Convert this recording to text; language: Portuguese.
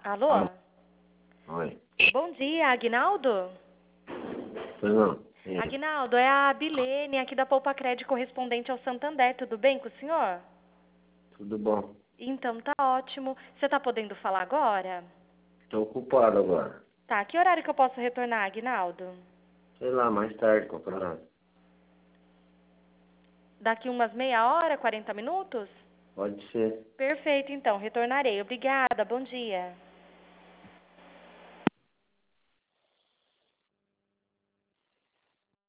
Alô? Alô? Oi. Bom dia, Aguinaldo? Pois não. Sim. Aguinaldo, é a Bilene aqui da Poupa Crédito correspondente ao Santander. Tudo bem com o senhor? Tudo bom. Então tá ótimo. Você tá podendo falar agora? Tô ocupado agora. Tá, que horário que eu posso retornar, Aguinaldo? Sei lá, mais tarde, qualquer hora. Daqui umas meia hora, 40 minutos? Pode ser. Perfeito, então, retornarei. Obrigada, bom dia.